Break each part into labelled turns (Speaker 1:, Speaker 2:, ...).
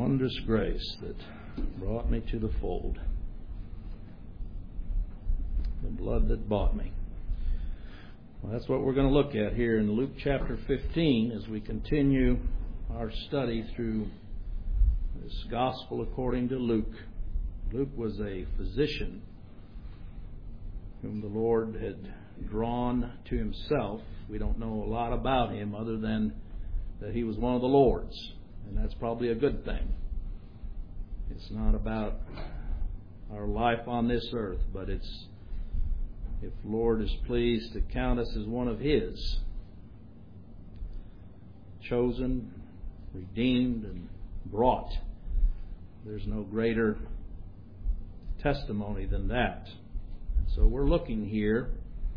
Speaker 1: Wondrous grace that brought me to the fold. The blood that bought me. Well, that's what we're going to look at here in Luke chapter 15 as we continue our study through this gospel according to Luke. Luke was a physician whom the Lord had drawn to himself. We don't know a lot about him other than that he was one of the Lord's. And that's probably a good thing. It's not about our life on this earth, but it's if the Lord is pleased to count us as one of His, chosen, redeemed, and brought. There's no greater testimony than that. And so we're looking here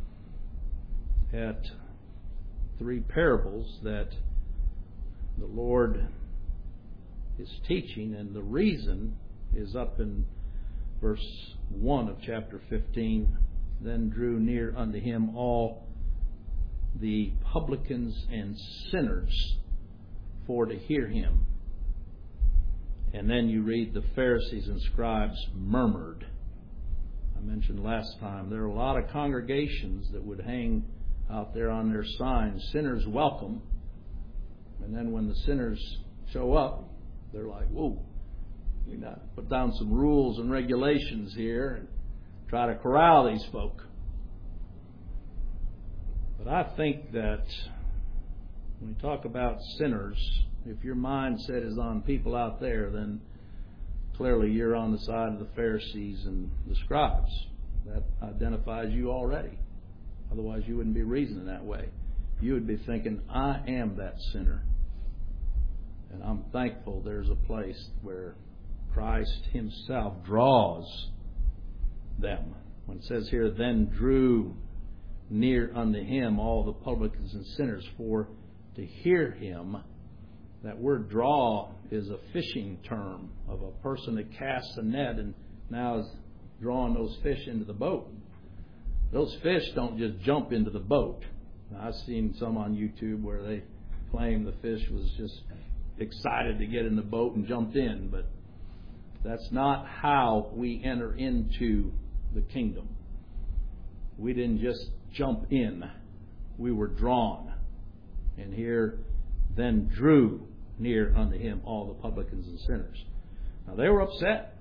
Speaker 1: at three parables that the Lord is teaching, and the reason is up in verse 1 of chapter 15. Then drew near unto him all the publicans and sinners for to hear him. And then you read the Pharisees and scribes murmured. I mentioned last time there are a lot of congregations that would hang out there on their signs, sinners welcome. And then when the sinners show up, they're like, whoa, we got to put down some rules and regulations here and try to corral these folk. But I think that when we talk about sinners, if your mindset is on people out there, then clearly you're on the side of the Pharisees and the scribes. That identifies you already. Otherwise you wouldn't be reasoning that way. You would be thinking, I am that sinner. And I'm thankful there's a place where Christ Himself draws them. When it says here, then drew near unto Him all the publicans and sinners for to hear Him. That word draw is a fishing term of a person that casts a net and now is drawing those fish into the boat. Those fish don't just jump into the boat. Now, I've seen some on YouTube where they claim the fish was just excited to get in the boat and jumped in, but that's not how we enter into the kingdom. We didn't just jump in. We were drawn. And here, then drew near unto Him all the publicans and sinners. Now they were upset.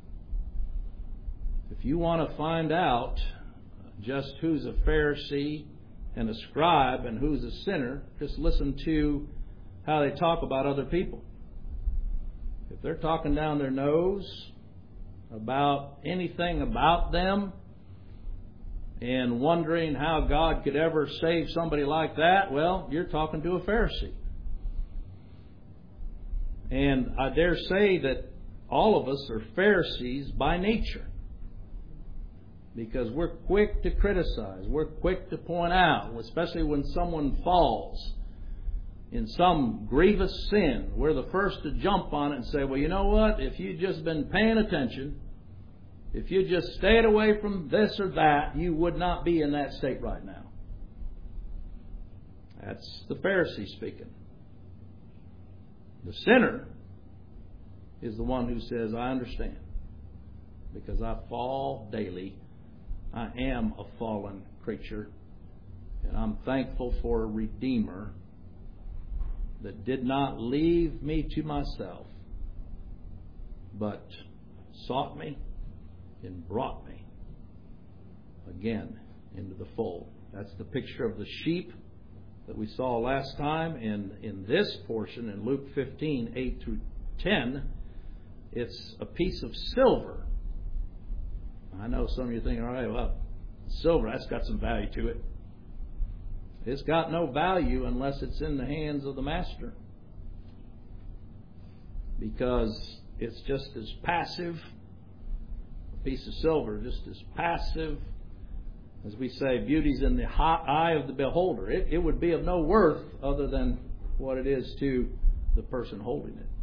Speaker 1: If you want to find out just who's a Pharisee and a scribe and who's a sinner, just listen to how they talk about other people. If they're talking down their nose about anything about them and wondering how God could ever save somebody like that, well, you're talking to a Pharisee. And I dare say that all of us are Pharisees by nature, because we're quick to criticize, we're quick to point out, especially when someone falls in some grievous sin. We're the first to jump on it and say, well, you know what? If you'd just been paying attention, if you just stayed away from this or that, you would not be in that state right now. That's the Pharisee speaking. The sinner is the one who says, I understand, because I fall daily. I am a fallen creature, and I'm thankful for a Redeemer that did not leave me to myself, but sought me and brought me again into the fold. That's the picture of the sheep that we saw last time. And in this portion, in Luke 15, 8 through 10, it's a piece of silver. I know some of you think, all right, well, silver, that's got some value to it. It's got no value unless it's in the hands of the master, because it's just as passive, a piece of silver, just as passive, as we say, beauty's in the eye of the beholder. It would be of no worth other than what it is to the person holding it.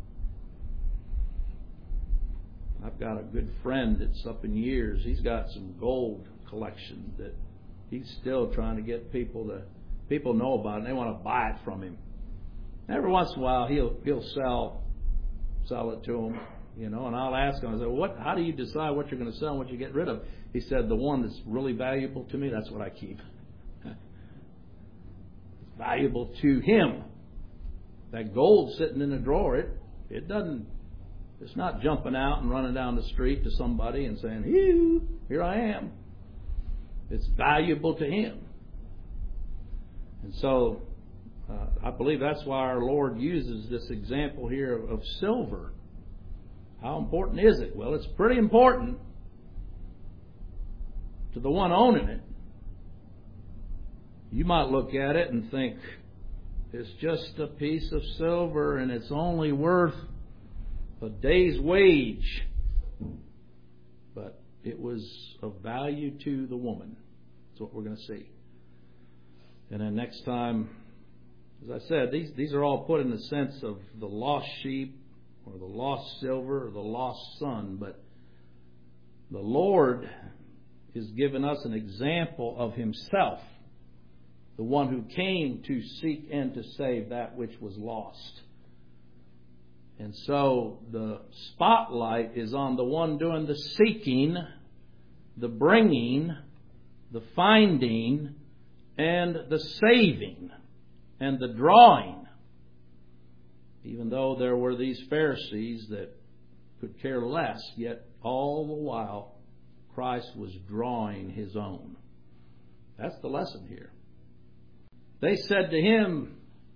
Speaker 1: I've got a good friend that's up in years. He's got some gold collection that he's still trying to get people know about it, and they want to buy it from him. Every once in a while he'll sell sell it to them. And I'll ask him, I say, how do you decide what you're going to sell and what you get rid of? He said, the one that's really valuable to me, that's what I keep. It's valuable to him. That gold sitting in the drawer, it's not jumping out and running down the street to somebody and saying, here I am. It's valuable to him. And so, I believe that's why our Lord uses this example here of silver. How important is it? Well, it's pretty important to the one owning it. You might look at it and think, it's just a piece of silver and it's only worth a day's wage. But it was of value to the woman. That's what we're going to see. And then next time, as I said, these are all put in the sense of the lost sheep, or the lost silver, or the lost son. But the Lord is giving us an example of Himself, the one who came to seek and to save that which was lost. And so the spotlight is on the one doing the seeking, the bringing, the finding, and the saving, and the drawing. Even though there were these Pharisees that could care less, yet all the while Christ was drawing His own. That's the lesson here. They said to Him,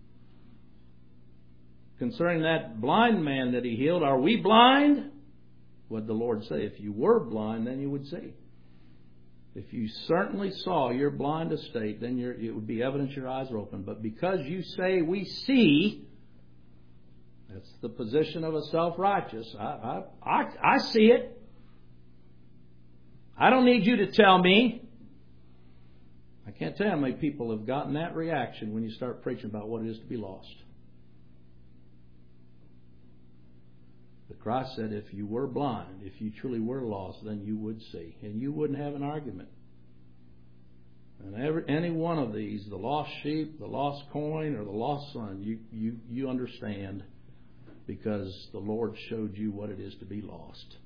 Speaker 1: concerning that blind man that He healed, are we blind? What did the Lord say? If you were blind, then you would see. If you certainly saw your blind estate, then it would be evidence your eyes are open. But because you say we see, that's the position of a self-righteous. I see it. I don't need you to tell me. I can't tell you how many people have gotten that reaction when you start preaching about what it is to be lost. But Christ said if you were blind, if you truly were lost, then you would see. And you wouldn't have an argument. And any one of these, the lost sheep, the lost coin, or the lost son, you understand, because the Lord showed you what it is to be lost.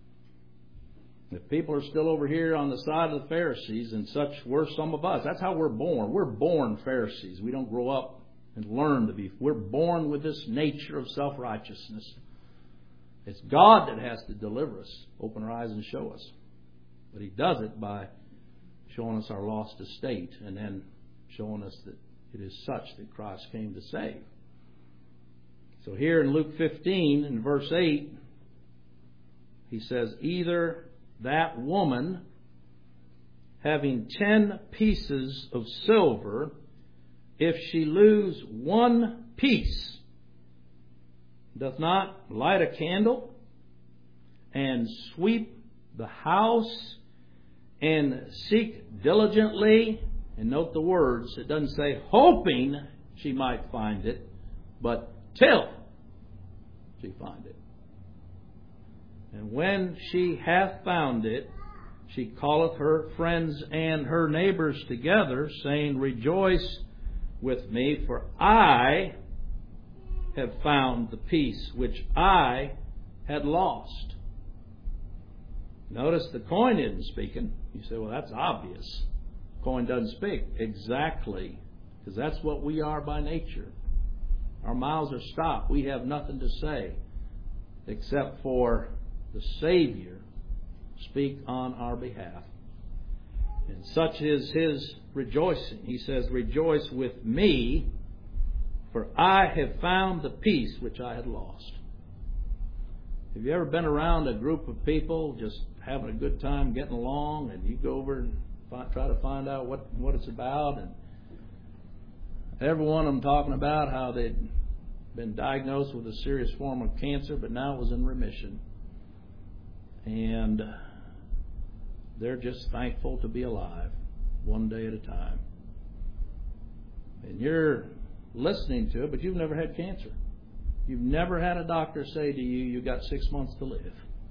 Speaker 1: If people are still over here on the side of the Pharisees, and such were some of us, that's how we're born. We're born Pharisees. We don't grow up and learn to be. We're born with this nature of self-righteousness. It's God that has to deliver us, open our eyes and show us. But He does it by showing us our lost estate, and then showing us that it is such that Christ came to save. So here in Luke 15, in verse 8, He says, either that woman, having 10 pieces of silver, if she lose one piece, doth not light a candle and sweep the house and seek diligently, and note the words, it doesn't say hoping she might find it, but till she find it. And when she hath found it, she calleth her friends and her neighbors together, saying, rejoice with me, for I have found the piece which I had lost. Notice the coin isn't speaking. You say, well, that's obvious. The coin doesn't speak. Exactly. Because that's what we are by nature. Our mouths are stopped. We have nothing to say except for the Savior speak on our behalf. And such is His rejoicing. He says, rejoice with me, for I have found the peace which I had lost. Have you ever been around a group of people just having a good time, getting along, and you go over and try to find out what it's about, and every one of them talking about how they'd been diagnosed with a serious form of cancer, but now it was in remission. And they're just thankful to be alive, one day at a time. And you're listening to it, but you've never had cancer. You've never had a doctor say to you, you've got 6 months to live.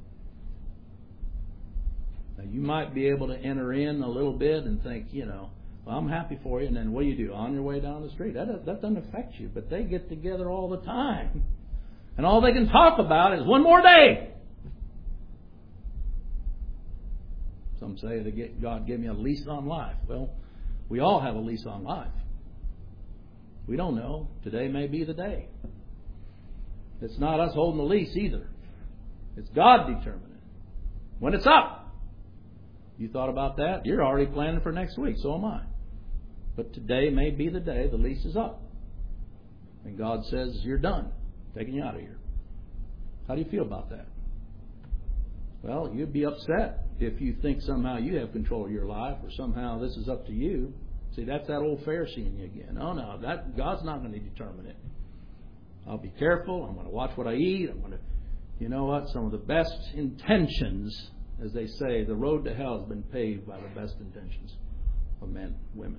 Speaker 1: Now, you might be able to enter in a little bit and think, well, I'm happy for you. And then what do? On your way down the street. That doesn't affect you. But they get together all the time And all they can talk about is one more day. Some say that God gave me a lease on life. Well, we all have a lease on life. We don't know. Today may be the day. It's not us holding the lease either. It's God determining when it's up. You thought about that? You're already planning for next week. So am I. But today may be the day the lease is up. And God says, you're done. Taking you out of here. How do you feel about that? Well, you'd be upset if you think somehow you have control of your life or somehow this is up to you. See, that's that old Pharisee in you again. Oh, no, God's not going to determine it. I'll be careful. I'm going to watch what I eat. I'm going to, you know what? Some of the best intentions, as they say, the road to hell has been paved by the best intentions of men, women.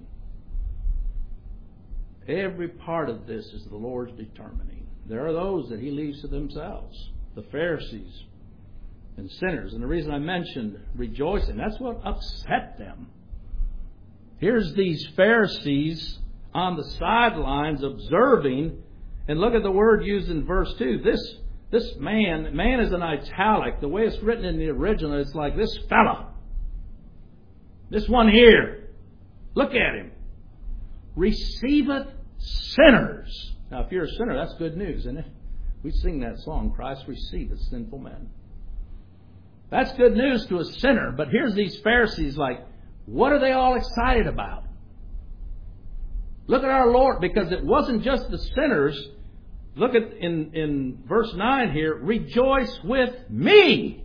Speaker 1: Every part of this is the Lord's determining. There are those that He leaves to themselves, the Pharisees and sinners. And the reason I mentioned rejoicing, that's what upset them. Here's these Pharisees on the sidelines observing, and look at the word used in verse 2. This man is in italic. The way it's written in the original, it's like this fella. This one here. Look at him. Receiveth sinners. Now, if you're a sinner, that's good news, isn't it? We sing that song, Christ receiveth sinful men. That's good news to a sinner. But here's these Pharisees like, what are they all excited about? Look at our Lord, because it wasn't just the sinners. Look at in verse 9 here, rejoice with me.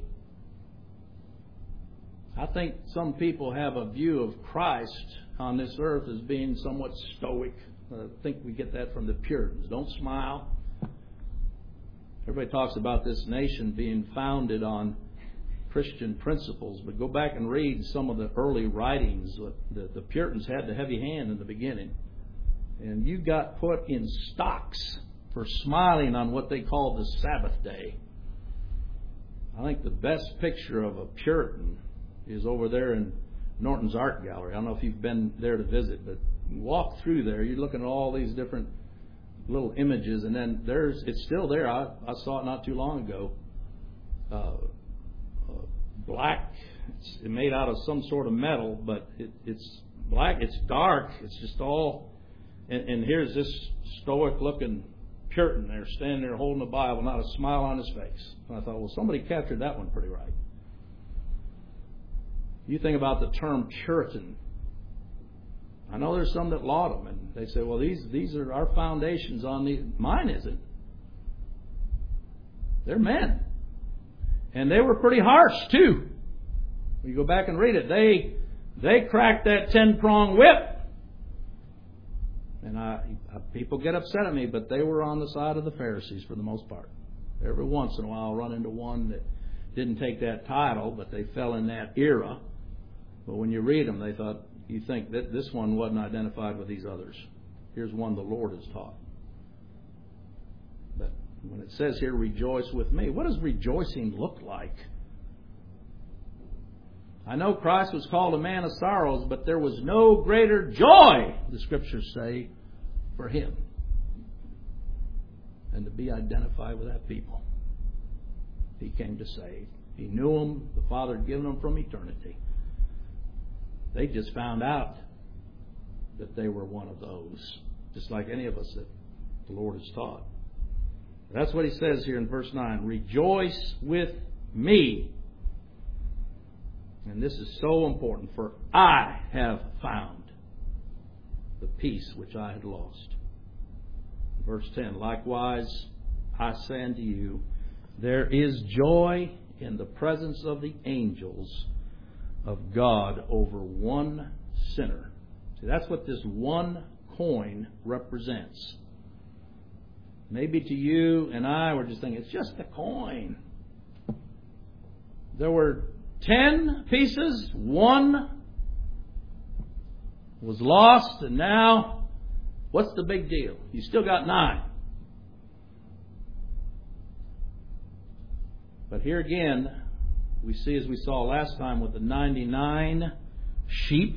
Speaker 1: I think some people have a view of Christ on this earth as being somewhat stoic. I think we get that from the Puritans. Don't smile. Everybody talks about this nation being founded on Christian principles, but go back and read some of the early writings. The Puritans had the heavy hand in the beginning. And you got put in stocks for smiling on what they called the Sabbath day. I think the best picture of a Puritan is over there in Norton's Art Gallery. I don't know if you've been there to visit, but you walk through there, you're looking at all these different little images, and then it's still there. I saw it not too long ago. Black. It's made out of some sort of metal, but it's black. It's dark. It's just all. And here's this stoic-looking Puritan there, standing there holding the Bible, not a smile on his face. And I thought, well, somebody captured that one pretty right. You think about the term Puritan. I know there's some that laud them, and they say, well, these are our foundations on these. Mine isn't. They're men. And they were pretty harsh, too. When you go back and read it, they cracked that 10-prong whip. And people get upset at me, but they were on the side of the Pharisees for the most part. Every once in a while I'll run into one that didn't take that title, but they fell in that era. But when you read them, you think that this one wasn't identified with these others. Here's one the Lord has taught. But when it says here, rejoice with me, what does rejoicing look like? I know Christ was called a man of sorrows, but there was no greater joy, the Scriptures say, for Him than to be identified with that people He came to save. He knew them. The Father had given them from eternity. They just found out that they were one of those, just like any of us that the Lord has taught. That's what He says here in verse 9. Rejoice with me. And this is so important, for I have found the peace which I had lost. Verse 10, likewise, I say unto you, there is joy in the presence of the angels of God over one sinner. See, that's what this one coin represents. Maybe to you and I, we're just thinking, it's just a coin. There were 10 pieces, one was lost, and now, what's the big deal? You still got 9. But here again, we see, as we saw last time with the 99 sheep,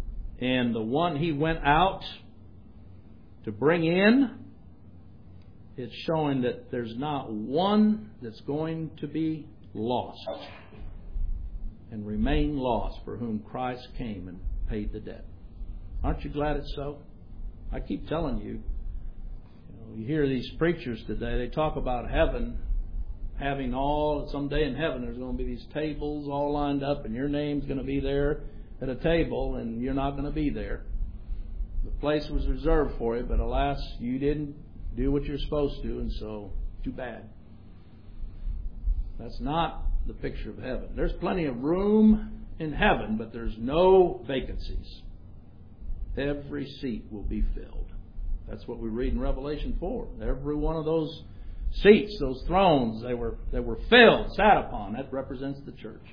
Speaker 1: and the one He went out to bring in, it's showing that there's not one that's going to be lost and remain lost for whom Christ came and paid the debt. Aren't you glad it's so? I keep telling you, you hear these preachers today, they talk about heaven having someday in heaven there's going to be these tables all lined up and your name's going to be there at a table and you're not going to be there. The place was reserved for you, but alas, you didn't do what you're supposed to, and so too bad. That's not the picture of heaven. There's plenty of room in heaven, but there's no vacancies. Every seat will be filled. That's what we read in Revelation 4. Every one of those seats, those thrones, they were filled, sat upon. That represents the church.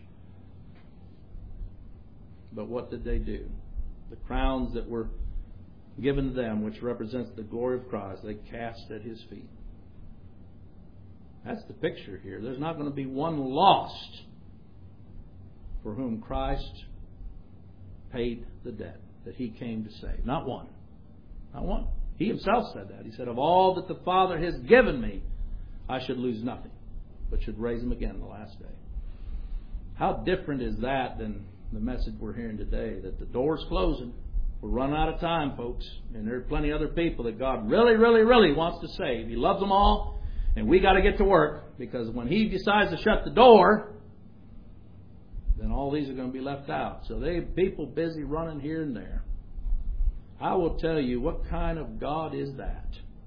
Speaker 1: But what did they do? The crowns that were given to them, which represents the glory of Christ, they cast at His feet. That's the picture here. There's not going to be one lost for whom Christ paid the debt that He came to save. Not one. Not one. He Himself said that. He said, of all that the Father has given me, I should lose nothing, but should raise them again the last day. How different is that than the message we're hearing today, that the door's closing. We're running out of time, folks. And there are plenty of other people that God really, really, really wants to save. He loves them all. And we got to get to work, because when He decides to shut the door, then all these are going to be left out. So people busy running here and there. I will tell you, what kind of God is that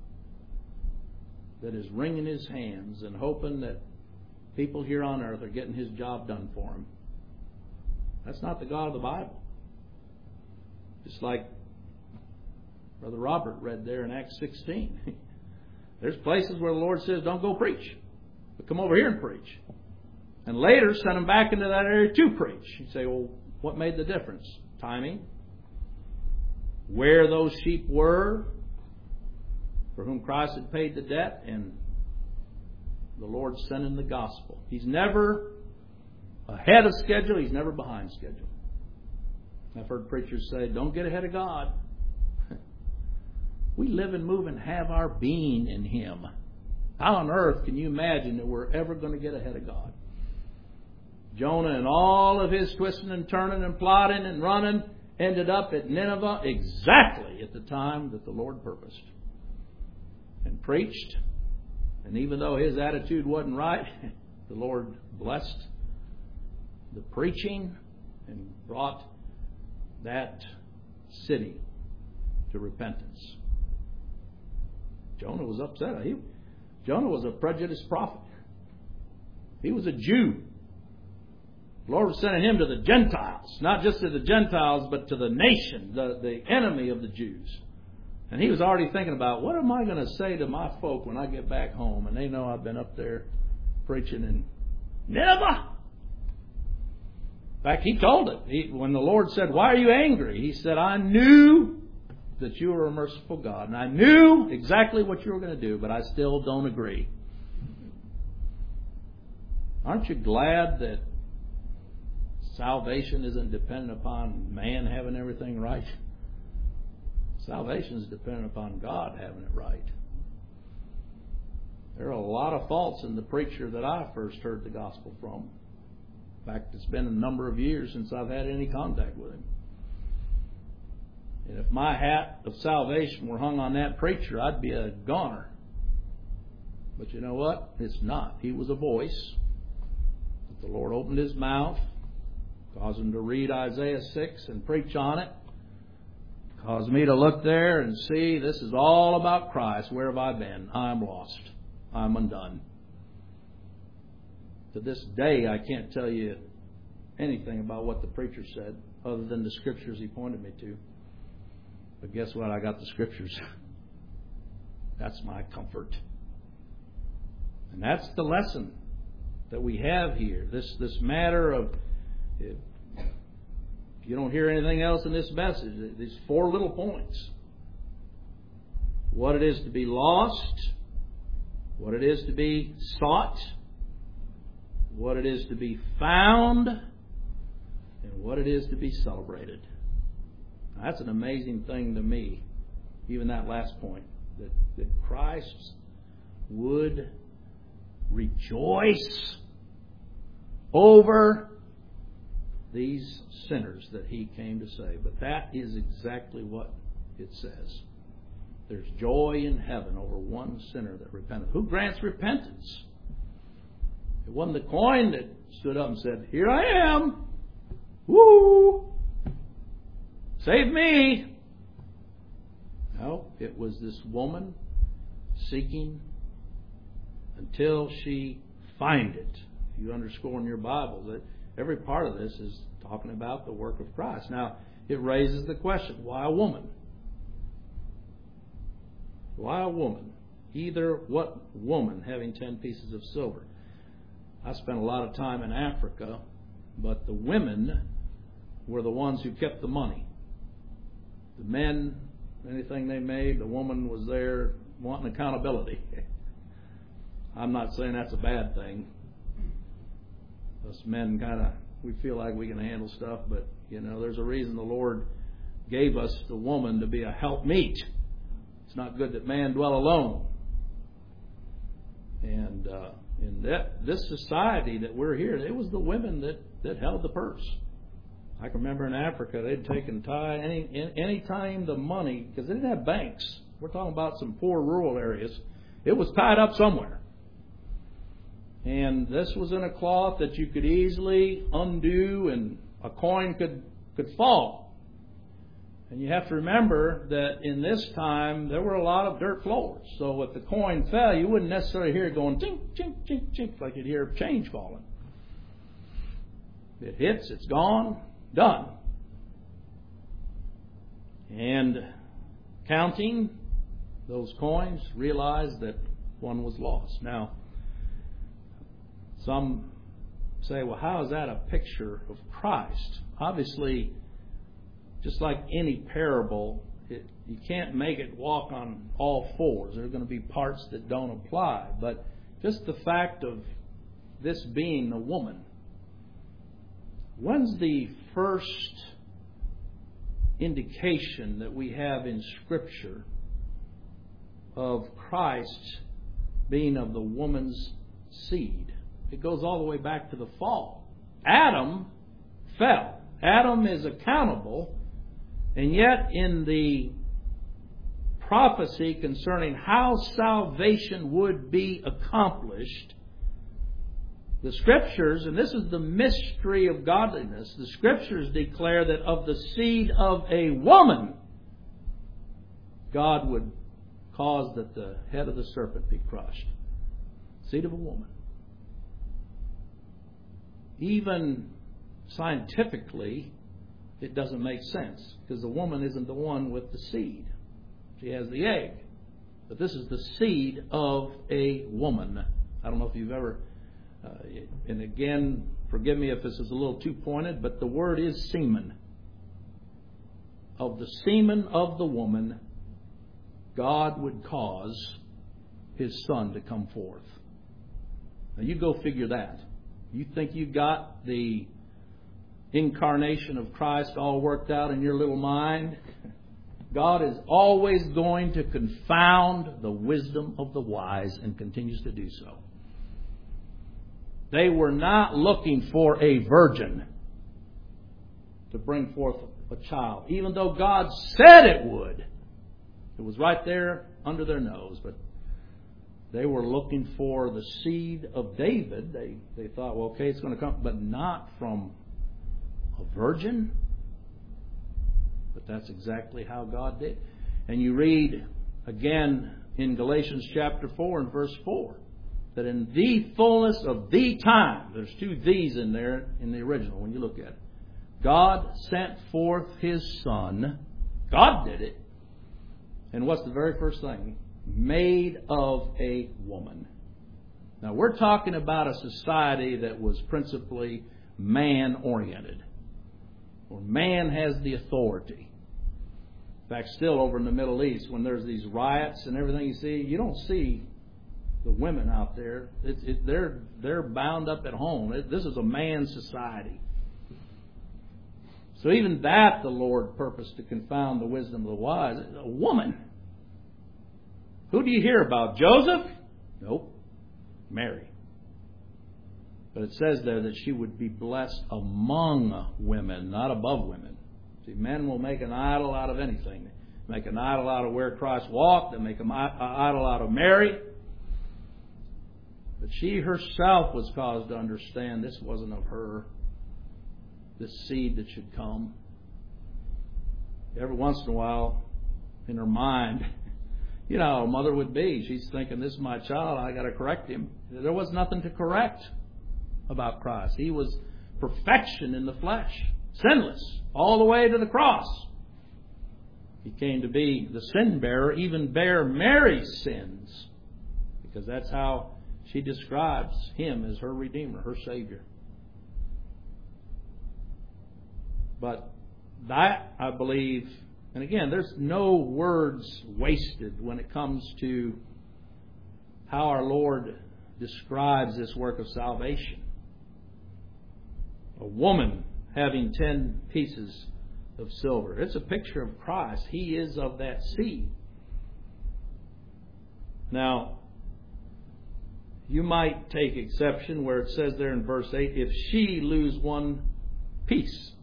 Speaker 1: is wringing His hands and hoping that people here on earth are getting His job done for Him? That's not the God of the Bible. Just like Brother Robert read there in Acts 16. There's places where the Lord says, don't go preach, but come over here and preach. And later send them back into that area to preach. You say, well, what made the difference? Timing. Where those sheep were, for whom Christ had paid the debt, and the Lord sending the gospel. He's never ahead of schedule. He's never behind schedule. I've heard preachers say, don't get ahead of God. We live and move and have our being in Him. How on earth can you imagine that we're ever going to get ahead of God? Jonah and all of his twisting and turning and plotting and running ended up at Nineveh exactly at the time that the Lord purposed. And preached. And even though his attitude wasn't right, the Lord blessed the preaching and brought that city to repentance. Jonah was upset. Jonah was a prejudiced prophet. He was a Jew. The Lord was sending him to the Gentiles. Not just to the Gentiles, but to the nation, the enemy of the Jews. And he was already thinking about, what am I going to say to my folk when I get back home? And they know I've been up there preaching in Nineveh. In fact, he told it. When the Lord said, why are you angry? He said, I knew that you were a merciful God. And I knew exactly what you were going to do, but I still don't agree. Aren't you glad that salvation isn't dependent upon man having everything right? Salvation is dependent upon God having it right. There are a lot of faults in the preacher that I first heard the gospel from. In fact, it's been a number of years since I've had any contact with him. And if my hat of salvation were hung on that preacher, I'd be a goner. But you know what? It's not. He was a voice. The Lord opened His mouth, caused him to read Isaiah 6 and preach on it. Caused me to look there and see, this is all about Christ. Where have I been? I'm lost. I'm undone. To this day, I can't tell you anything about what the preacher said other than the scriptures he pointed me to. But guess what? I got the scriptures. That's my comfort. And that's the lesson that we have here. This matter of, if you don't hear anything else in this message, these 4 little points. What it is to be lost, what it is to be sought, what it is to be found, and what it is to be celebrated. Now, that's an amazing thing to me, even that last point, that Christ would rejoice over these sinners that He came to save. But that is exactly what it says. There's joy in heaven over one sinner that repenteth. Who grants repentance? It wasn't the coin that stood up and said, "Here I am. Woo! Save me." No, it was this woman seeking until she find it. If you underscore in your Bible that every part of this is talking about the work of Christ. Now, it raises the question, why a woman? Why a woman? Either what woman having 10 pieces of silver? I spent a lot of time in Africa, but the women were the ones who kept the money. The men, anything they made, the woman was there wanting accountability. I'm not saying that's a bad thing. Us men we feel like we can handle stuff, but there's a reason the Lord gave us the woman to be a helpmeet. It's not good that man dwell alone. And in this society that we're here, it was the women that held the purse. I can remember in Africa, they'd taken any time the money, because they didn't have banks. We're talking about some poor rural areas. It was tied up somewhere. And this was in a cloth that you could easily undo, and a coin could fall. And you have to remember that in this time, there were a lot of dirt floors. So if the coin fell, you wouldn't necessarily hear it going chink, chink, chink, chink, like you'd hear change falling. It hits, it's gone, done. And counting those coins, realized that one was lost. Now, some say, well, how is that a picture of Christ? Obviously, just like any parable, you can't make it walk on all fours. There are going to be parts that don't apply. But just the fact of this being a woman. When's the first indication that we have in Scripture of Christ being of the woman's seed? It goes all the way back to the fall. Adam fell. Adam is accountable. And yet in the prophecy concerning how salvation would be accomplished, the Scriptures, and this is the mystery of godliness, the Scriptures declare that of the seed of a woman, God would cause that the head of the serpent be crushed. Seed of a woman. Even scientifically, it doesn't make sense, because the woman isn't the one with the seed. She has the egg. But this is the seed of a woman. I don't know if you've ever... and again, forgive me if this is a little too pointed, but the word is semen. Of the semen of the woman, God would cause His Son to come forth. Now you go figure that. You think you got the incarnation of Christ all worked out in your little mind? God is always going to confound the wisdom of the wise, and continues to do so. They were not looking for a virgin to bring forth a child, even though God said it would. It was right there under their nose, but they were looking for the seed of David. They thought, well, okay, it's going to come, but not from a virgin. But that's exactly how God did. And you read again in Galatians chapter 4 and verse 4 that in the fullness of the time, there's two these in there in the original when you look at it, God sent forth His Son. God did it. And what's the very first thing? Made of a woman. Now we're talking about a society that was principally man-oriented, where man has the authority. In fact, still over in the Middle East, when there's these riots and everything you see, you don't see the women out there. They're bound up at home. This is a man society. So even that the Lord purposed to confound the wisdom of the wise. A woman. Who do you hear about? Joseph? Nope. Mary. But it says there that she would be blessed among women, not above women. See, men will make an idol out of anything. They make an idol out of where Christ walked. They make an idol out of Mary. But she herself was caused to understand this wasn't of her, this seed that should come. Every once in a while, in her mind, you know how a mother would be. She's thinking, this is my child, I got to correct him. There was nothing to correct about Christ. He was perfection in the flesh, sinless, all the way to the cross. He came to be the sin bearer, even bear Mary's sins, because that's how she describes Him as her Redeemer, her Savior. But that, I believe, and again, there's no words wasted when it comes to how our Lord describes this work of salvation. A woman having 10 pieces of silver. It's a picture of Christ. He is of that seed. Now, you might take exception where it says there in verse 8, if she lose one piece.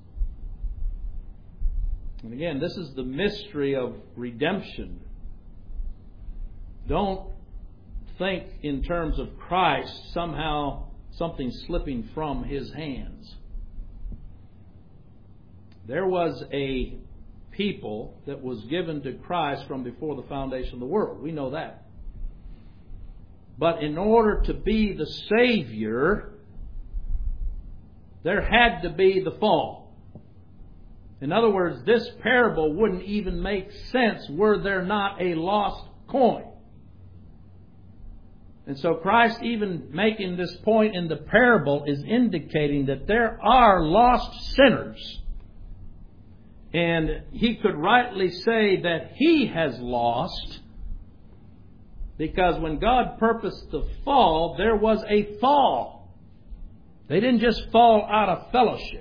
Speaker 1: And again, this is the mystery of redemption. Don't think in terms of Christ somehow something slipping from His hands. There was a people that was given to Christ from before the foundation of the world. We know that. But in order to be the Savior, there had to be the fall. In other words, this parable wouldn't even make sense were there not a lost coin. And so Christ, even making this point in the parable, is indicating that there are lost sinners. And He could rightly say that He has lost, because when God purposed the fall, there was a fall. They didn't just fall out of fellowship.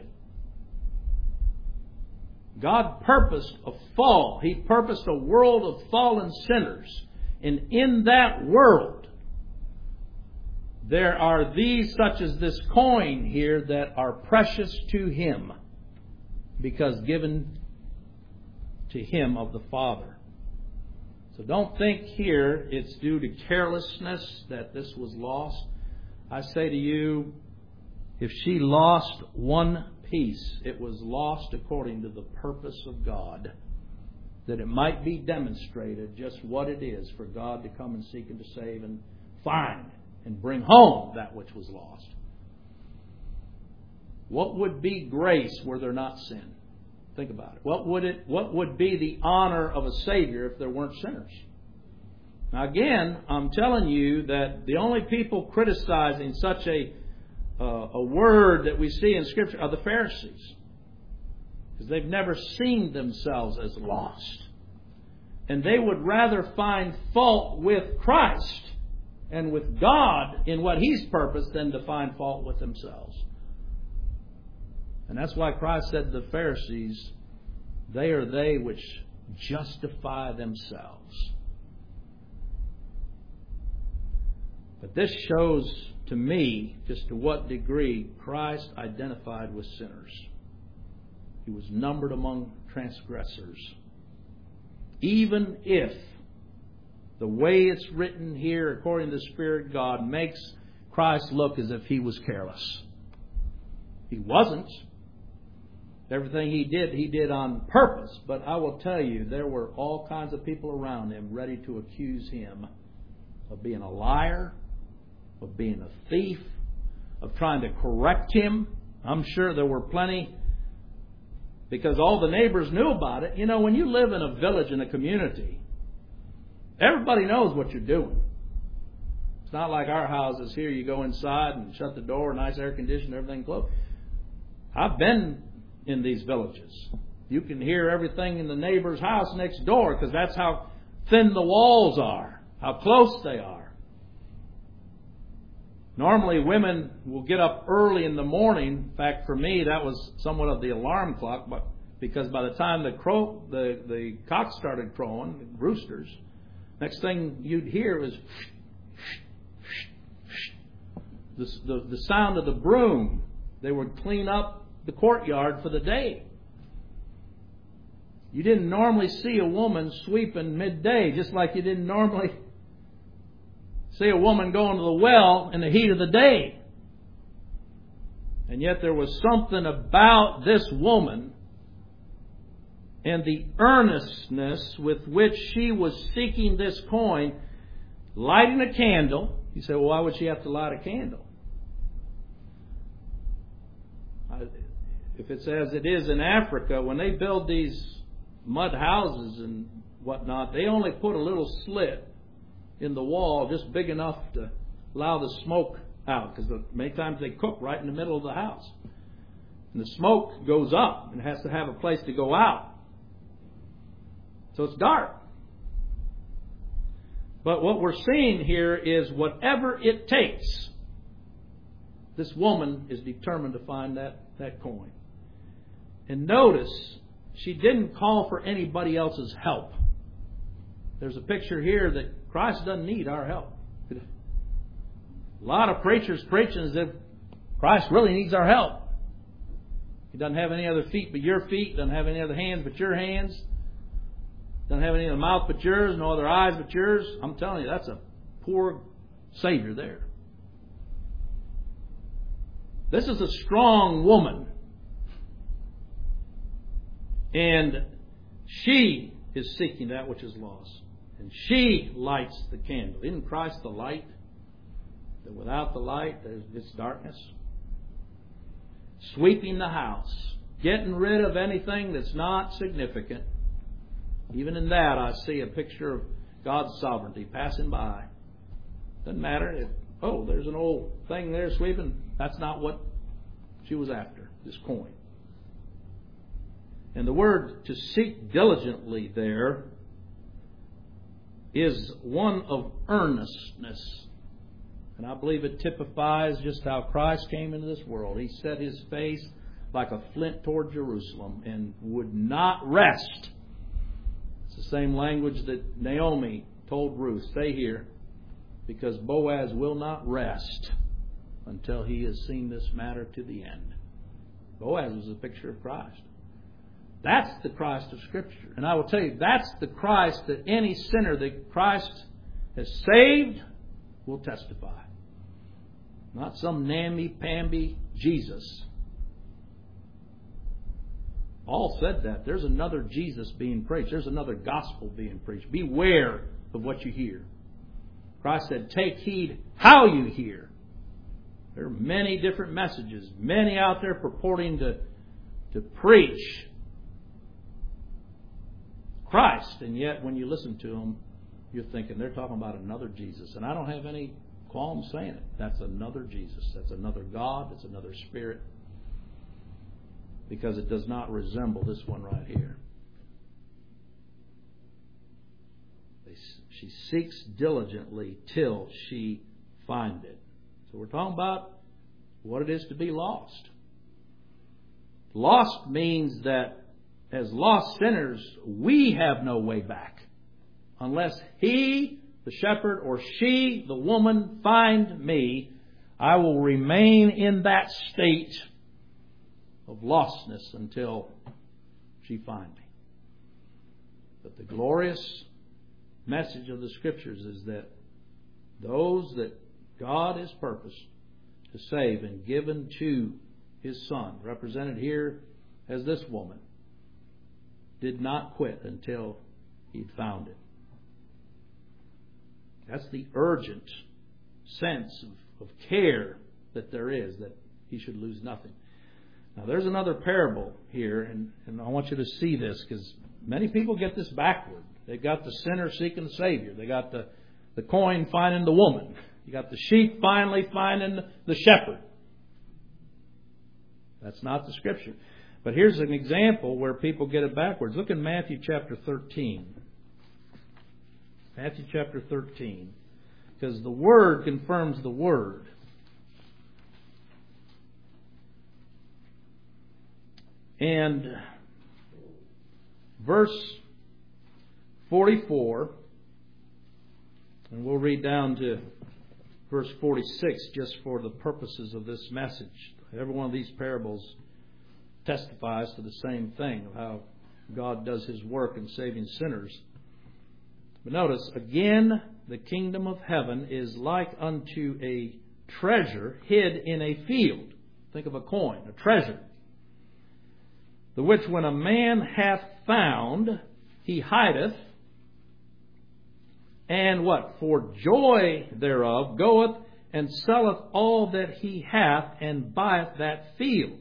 Speaker 1: God purposed a fall. He purposed a world of fallen sinners. And in that world, there are these, such as this coin here, that are precious to Him, because given to Him of the Father. So don't think here it's due to carelessness that this was lost. I say to you, if she lost one piece, it was lost according to the purpose of God, that it might be demonstrated just what it is for God to come and seek and to save and find and bring home that which was lost. What would be grace were there not sin? Think about it. What would be the honor of a Savior if there weren't sinners? Now again, I'm telling you that the only people criticizing such a word that we see in Scripture are the Pharisees, because they've never seen themselves as lost. And they would rather find fault with Christ and with God in what He's purposed than to find fault with themselves. And that's why Christ said to the Pharisees, they are they which justify themselves. But this shows to me just to what degree Christ identified with sinners. He was numbered among transgressors. Even if the way it's written here, according to the Spirit of God, makes Christ look as if He was careless. He wasn't. Everything He did on purpose. But I will tell you, there were all kinds of people around Him ready to accuse Him of being a liar, of being a thief, of trying to correct Him. I'm sure there were plenty, because all the neighbors knew about it. You know, when you live in a village, in a community, everybody knows what you're doing. It's not like our houses here. You go inside and shut the door, nice air conditioning, everything closed. I've been in these villages. You can hear everything in the neighbor's house next door, because that's how thin the walls are, how close they are. Normally, women will get up early in the morning. In fact, for me, that was somewhat of the alarm clock, but because by the time the cocks started crowing, roosters, next thing you'd hear was the sound of the broom. They would clean up the courtyard for the day. You didn't normally see a woman sweeping midday, just like you didn't normally see a woman going to the well in the heat of the day. And yet there was something about this woman and the earnestness with which she was seeking this coin, lighting a candle. You say, well, why would she have to light a candle? If it's as it is in Africa, when they build these mud houses and whatnot, they only put a little slit in the wall just big enough to allow the smoke out, because many times they cook right in the middle of the house. And the smoke goes up and has to have a place to go out. So it's dark. But what we're seeing here is whatever it takes, this woman is determined to find that coin. And notice, she didn't call for anybody else's help. There's a picture here that Christ doesn't need our help. A lot of preachers preaching as if Christ really needs our help. He doesn't have any other feet but your feet, doesn't have any other hands but your hands, doesn't have any other mouth but yours, no other eyes but yours. I'm telling you, that's a poor Savior there. This is a strong woman. And she is seeking that which is lost. And she lights the candle. Isn't Christ the light? That without the light, it's darkness. Sweeping the house. Getting rid of anything that's not significant. Even in that, I see a picture of God's sovereignty passing by. Doesn't matter. There's an old thing there sweeping. That's not what she was after, this coin. And the word to seek diligently there is one of earnestness. And I believe it typifies just how Christ came into this world. He set His face like a flint toward Jerusalem and would not rest. It's the same language that Naomi told Ruth, stay here, because Boaz will not rest until he has seen this matter to the end. Boaz was a picture of Christ. That's the Christ of Scripture. And I will tell you, that's the Christ that any sinner that Christ has saved will testify. Not some namby-pamby Jesus. Paul said that. There's another Jesus being preached. There's another gospel being preached. Beware of what you hear. Christ said, take heed how you hear. There are many different messages. Many out there purporting to preach Christ. And yet when you listen to them, you're thinking they're talking about another Jesus. And I don't have any qualms saying it. That's another Jesus. That's another God. That's another Spirit. Because it does not resemble this one right here. She seeks diligently till she find it. So we're talking about what it is to be lost. Lost means that as lost sinners, we have no way back. Unless he, the shepherd, or she, the woman, find me, I will remain in that state of lostness until she find me. But the glorious message of the Scriptures is that those that God has purposed to save and given to His Son, represented here as this woman, did not quit until He'd found it. That's the urgent sense of care that there is, that he should lose nothing. Now there's another parable here, and I want you to see this, because many people get this backward. They've got the sinner seeking the Savior. They got the coin finding the woman. You got the sheep finally finding the shepherd. That's not the Scripture. But here's an example where people get it backwards. Look in Matthew chapter 13. Matthew chapter 13. Because the Word confirms the Word. And verse 44, and we'll read down to verse 46, just for the purposes of this message. Every one of these parables testifies to the same thing, of how God does His work in saving sinners. But notice, again, the kingdom of heaven is like unto a treasure hid in a field. Think of a coin, a treasure. The which when a man hath found, he hideth, and what? For joy thereof goeth and selleth all that he hath, and buyeth that field.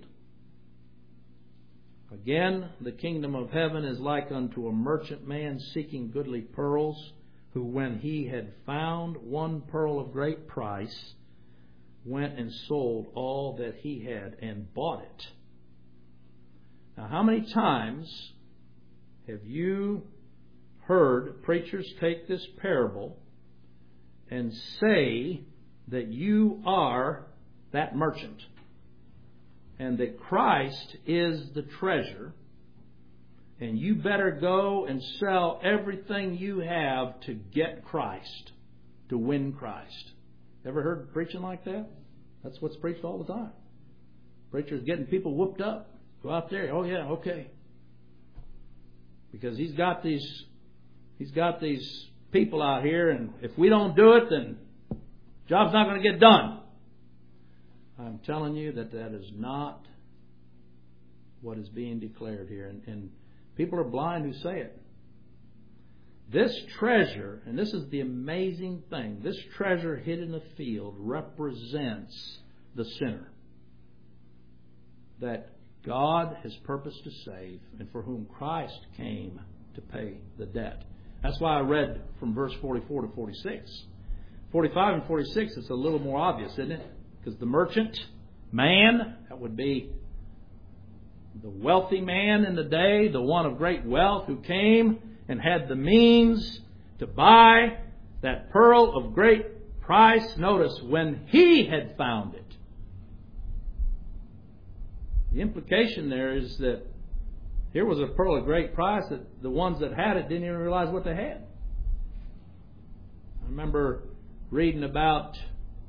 Speaker 1: Again, the kingdom of heaven is like unto a merchant man seeking goodly pearls, who when he had found one pearl of great price, went and sold all that he had and bought it. Now, how many times have you heard preachers take this parable and say that you are that merchant, and that Christ is the treasure, and you better go and sell everything you have to get Christ, to win Christ? Ever heard preaching like that? That's what's preached all the time. Preachers getting people whooped up. Go out there. Oh yeah, okay. Because he's got these people out here, and if we don't do it, then job's not going to get done. I'm telling you that is not what is being declared here. And people are blind who say it. This treasure, and this is the amazing thing, this treasure hid in the field represents the sinner that God has purposed to save, and for whom Christ came to pay the debt. That's why I read from verse 44 to 46. 45 and 46, it's a little more obvious, isn't it? Because the merchant man, that would be the wealthy man in the day, the one of great wealth who came and had the means to buy that pearl of great price. Notice, when he had found it. The implication there is that here was a pearl of great price that the ones that had it didn't even realize what they had. I remember reading about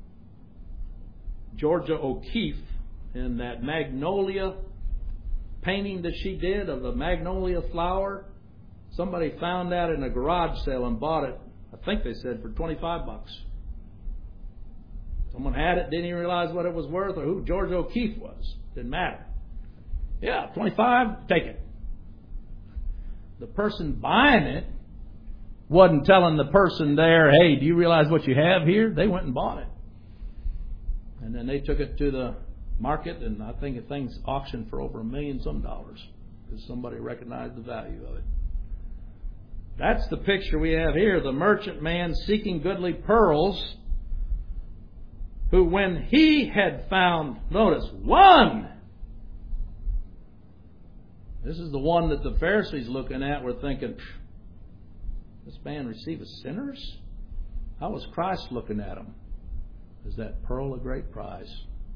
Speaker 1: Georgia O'Keeffe in that magnolia painting that she did of the magnolia flower. Somebody found that in a garage sale and bought it, I think they said, for $25. Someone had it, didn't even realize what it was worth or who Georgia O'Keeffe was. Didn't matter. Yeah, $25, take it. The person buying it wasn't telling the person there, hey, do you realize what you have here? They went and bought it. And then they took it to the market, and I think the thing's auctioned for over $1 million some dollars because somebody recognized the value of it. That's the picture we have here. The merchant man seeking goodly pearls, who when he had found, notice, one. This is the one that the Pharisees looking at were thinking, this man receiveth sinners? How was Christ looking at him? As that pearl of great price.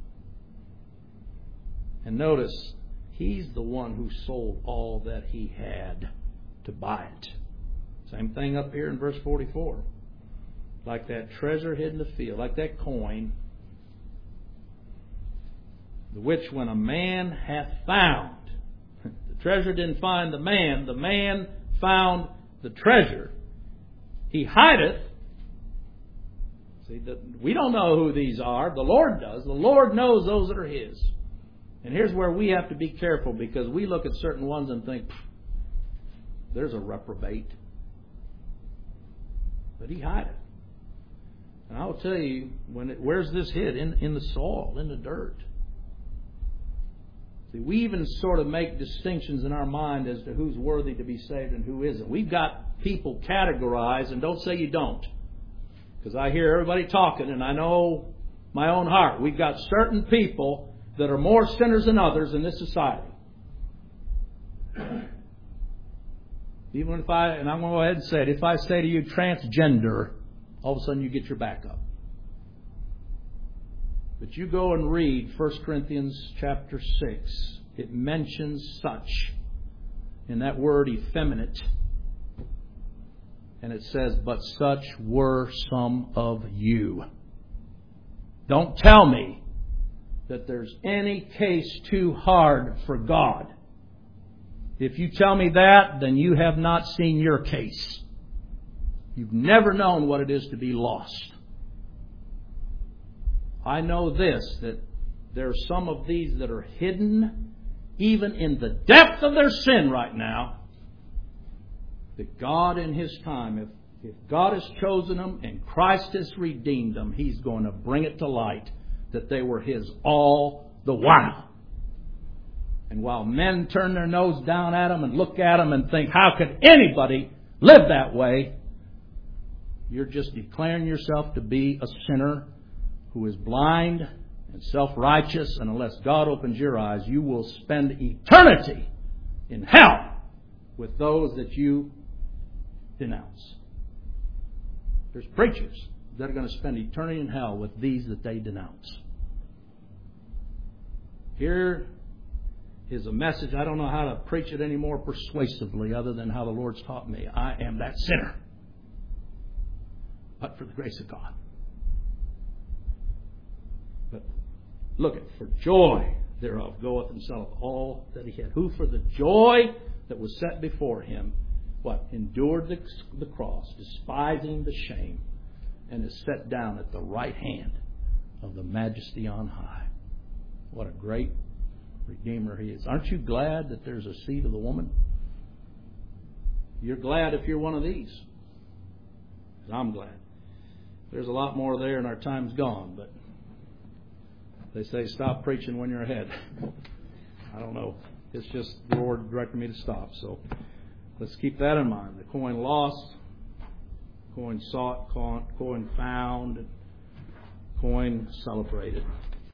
Speaker 1: And notice, he's the one who sold all that he had to buy it. Same thing up here in verse 44. Like that treasure hid in the field, like that coin, the which when a man hath found, the treasure didn't find the man found the treasure. He hideth. See, we don't know who these are. The Lord does. The Lord knows those that are His. And here's where we have to be careful, because we look at certain ones and think, there's a reprobate. But He hideth. And I will tell you, where's this hid? In the soil, in the dirt. See, we even sort of make distinctions in our mind as to who's worthy to be saved and who isn't. We've got people categorized, and don't say you don't. Because I hear everybody talking, and I know my own heart. We've got certain people that are more sinners than others in this society. Even if and I'm going to go ahead and say it, if I say to you transgender, all of a sudden you get your back up. But you go and read 1 Corinthians chapter 6. It mentions such in that word effeminate. And it says, but such were some of you. Don't tell me that there's any case too hard for God. If you tell me that, then you have not seen your case. You've never known what it is to be lost. I know this, that there are some of these that are hidden, even in the depth of their sin right now, that God in His time, if God has chosen them and Christ has redeemed them, He's going to bring it to light that they were His all the while. And while men turn their nose down at them and look at them and think, how could anybody live that way? You're just declaring yourself to be a sinner who is blind and self-righteous, and unless God opens your eyes, you will spend eternity in hell with those that you denounce. There's preachers that are going to spend eternity in hell with these that they denounce. Here is a message. I don't know how to preach it any more persuasively other than how the Lord's taught me. I am that sinner, but for the grace of God. But look at, for joy thereof goeth and selleth all that he had. Who for the joy that was set before him, what? Endured the cross, despising the shame, and is set down at the right hand of the Majesty on high. What a great Redeemer He is. Aren't you glad that there's a seed of the woman? You're glad if you're one of these. I'm glad. There's a lot more there and our time's gone, but they say stop preaching when you're ahead. I don't know. It's just the Lord directed me to stop. So let's keep that in mind. The coin lost, coin sought, coin found, coin celebrated.